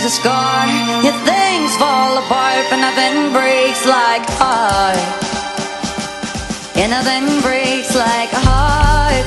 a scar. Yeah, things fall apart, but nothing breaks like a heart. Yeah, nothing breaks like a heart.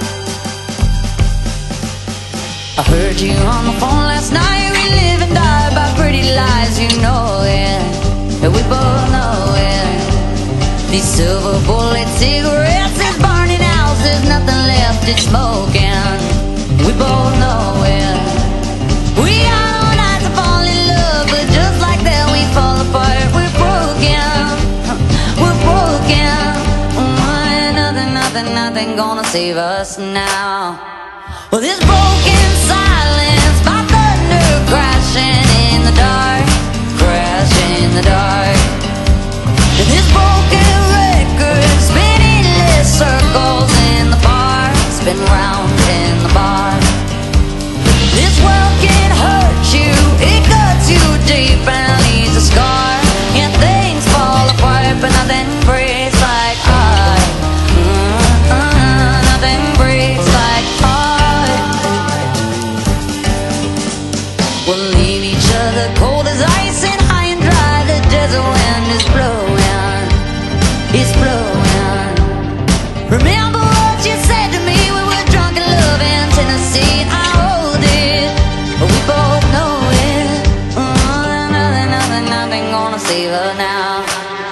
I heard you on the phone last night. We live and die by pretty lies, you know it. Yeah, we both know it. These silver bullet cigarettes, this burning house, there's nothing left, it's smoking. We both know it. We are all night to fall in love, but just like that we fall apart. We're broken, we're broken. Nothing gonna save us now. Well, this broken silence by thunder crashing in the dark, crashing in the dark. And this broken record spinning endless circles in the bar, spin round in the bar. This world can hurt you, it cuts you deep and leaves a scar. And things fall apart, but nothing breaks like heart. Nothing breaks like heart. We'll leave each other cold as ice and high and dry. The desert wind is blowing, it's blowing. Remember what you said to me when we were drunk in love in Tennessee. I hold it, but we both know it. Nothing gonna save us now.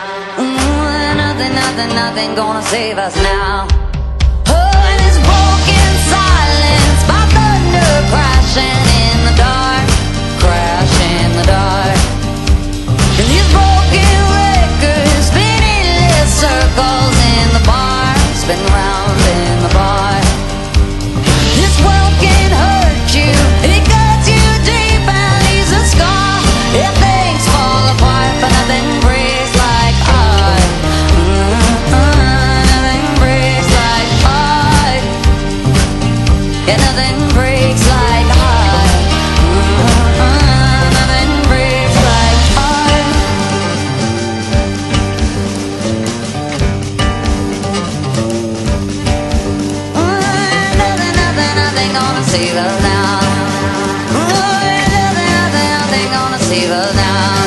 Nothing gonna save us now. Oh, and this broken silence by thunder crashing in the dark, crashing in the dark. And these broken records spinning endless circles in the bar, spin round in the bar. This world can hurt you, it cuts you deep and leaves a scar. If things fall apart, but nothing breaks like art. Nothing breaks like art. Yeah, nothing breaks like art. Nothing breaks like art. Nothing gonna save us now. Nothing gonna save us now.